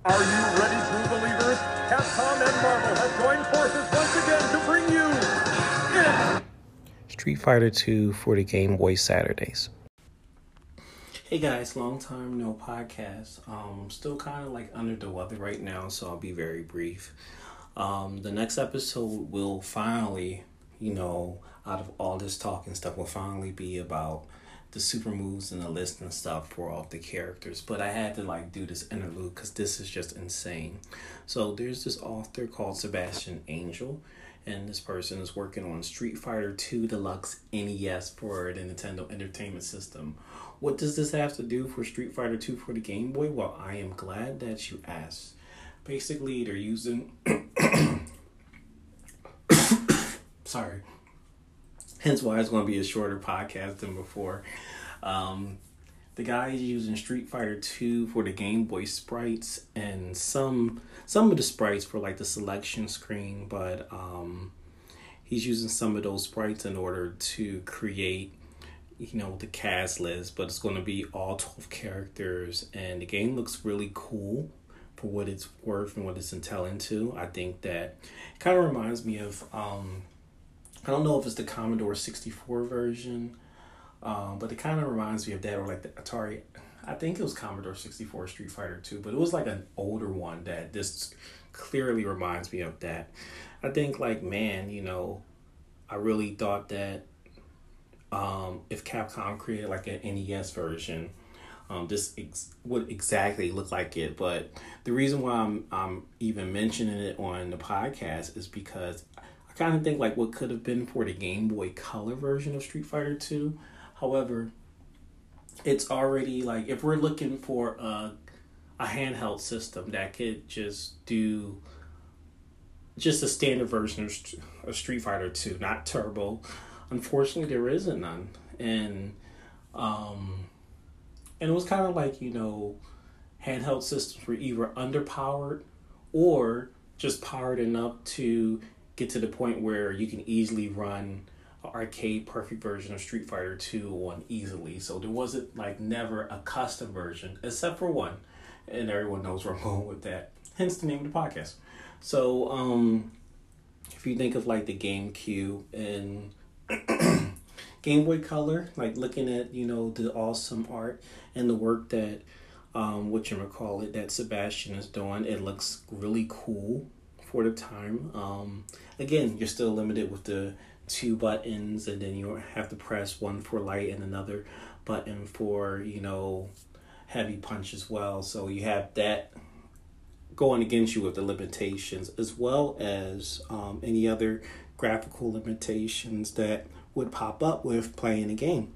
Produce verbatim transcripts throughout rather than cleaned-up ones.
Are you ready, true believers? Capcom and Marvel have joined forces once again to bring you it. Street Fighter two for the Game Boy Saturdays. Hey guys, long time no podcast. Um, still kind of like under the weather right now, so I'll be very brief. Um, the next episode will finally, you know, out of all this talking stuff, will finally be about the super moves and the list and stuff for all the characters. But I had to like do this interlude because this is just insane. So there's this author called Sebastian Angel, and this person is working on Street Fighter two Deluxe N E S for the Nintendo Entertainment System. What does this have to do for Street Fighter two for the Game Boy? Well, I am glad that you asked. Basically, they're using... Sorry. Hence why it's going to be a shorter podcast than before. Um, the guy is using Street Fighter two for the Game Boy sprites and some some of the sprites for like the selection screen, but um, he's using some of those sprites in order to create, you know, the cast list. But it's going to be all twelve characters, and the game looks really cool for what it's worth and what it's entail to. I think that it kind of reminds me of... Um, I don't know if it's the Commodore sixty-four version, um, but it kind of reminds me of that, or like the Atari. I think it was Commodore sixty-four Street Fighter two, but it was like an older one that this clearly reminds me of that. I think like, man, you know, I really thought that um, if Capcom created like an N E S version, um, this ex- would exactly look like it. But the reason why I'm, I'm even mentioning it on the podcast is because I kind of think like what could have been for the Game Boy Color version of Street Fighter two. However, it's already like, if we're looking for a, a handheld system that could just do just a standard version of, of Street Fighter two, not Turbo, unfortunately there isn't none. And um, and it was kind of like, you know, handheld systems were either underpowered or just powered enough to get to the point where you can easily run an arcade perfect version of Street Fighter two on easily. So there wasn't like never a custom version except for one, and everyone knows where I'm going with that, hence the name of the podcast. So um if you think of like the GameCube and Game Boy Color, like looking at, you know, the awesome art and the work that um whatchamacallit that Sebastian is doing, it looks really cool for the time. Um, again, you're still limited with the two buttons, and then you have to press one for light and another button for, you know, heavy punch as well. So you have that going against you with the limitations, as well as um, any other graphical limitations that would pop up with playing a game.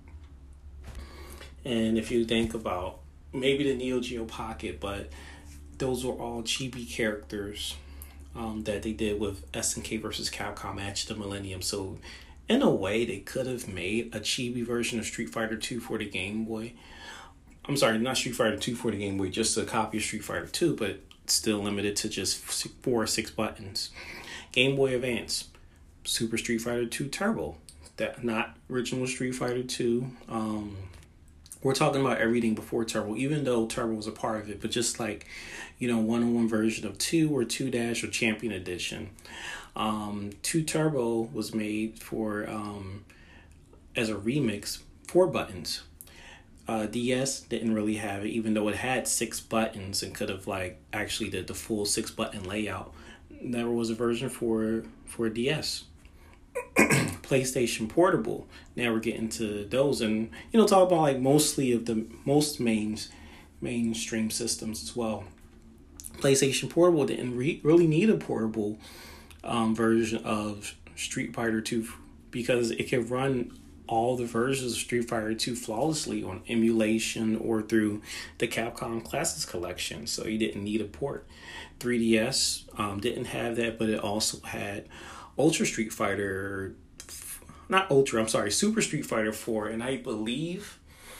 And if you think about maybe the Neo Geo Pocket, but those were all chibi characters Um, that they did with S N K versus Capcom Match of the Millennium. So in a way, they could have made a chibi version of Street Fighter two for the Game Boy. I'm sorry, not Street Fighter two for the Game Boy, just a copy of Street Fighter two, but still limited to just four or six buttons. Game Boy Advance, Super Street Fighter two Turbo, that not original Street Fighter two. Um, we're talking about everything before Turbo, even though Turbo was a part of it, but just like, you know, one-on-one version of two or two Dash or Champion Edition. Um, two Turbo was made for, um, as a remix, four buttons. Uh, D S didn't really have it, even though it had six buttons and could have like actually did the full six button layout. There was a version for, for D S. PlayStation Portable. Now we're getting to those, and you know, talk about like mostly of the most main mainstream systems as well. PlayStation Portable didn't re- really need a portable um, version of Street Fighter two because it could run all the versions of Street Fighter two flawlessly on emulation or through the Capcom Classics collection. So you didn't need a port. three D S um, didn't have that, but it also had Ultra Street Fighter, not Ultra, I'm sorry, Super Street Fighter four, and I believe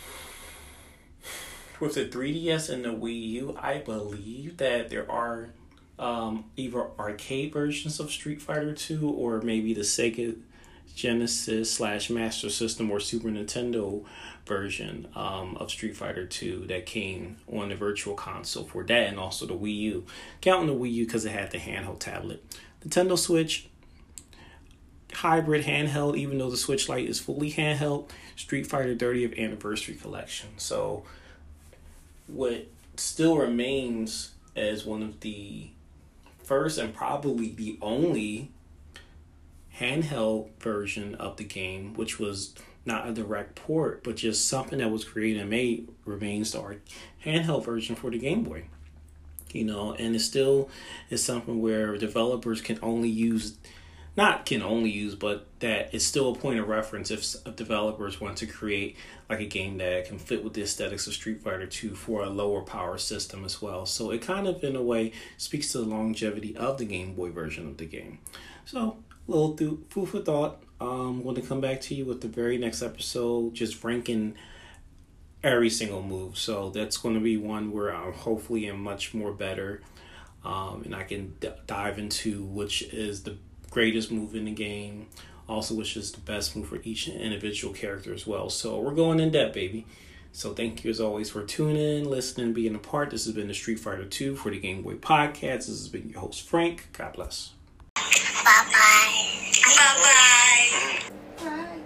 with the three D S and the Wii U, I believe that there are um, either arcade versions of Street Fighter two or maybe the Sega Genesis slash Master System or Super Nintendo version um, of Street Fighter two that came on the Virtual Console for that, and also the Wii U. Counting the Wii U because it had the handheld tablet. Nintendo Switch, hybrid handheld, even though the Switch Lite is fully handheld. Street Fighter thirtieth Anniversary Collection. So what still remains as one of the first and probably the only handheld version of the game, which was not a direct port, but just something that was created and made, remains the handheld version for the Game Boy. You know, and it still is something where developers can only use, not can only use, but that it's still a point of reference if, if developers want to create like a game that can fit with the aesthetics of Street Fighter two for a lower power system as well. So it kind of, in a way, speaks to the longevity of the Game Boy version of the game. So, a little th- food for thought. Um, I'm going to come back to you with the very next episode, just ranking every single move. So that's going to be one where I'm hopefully am much more better. Um, and I can d- dive into which is the greatest move in the game, also which is the best move for each individual character as well. So we're going in depth, baby. So thank you as always for tuning in, listening, being a part. This has been the Street Fighter two for the Game Boy Podcast. This has been your host, Frank. God bless. Bye-bye. Bye-bye. Bye.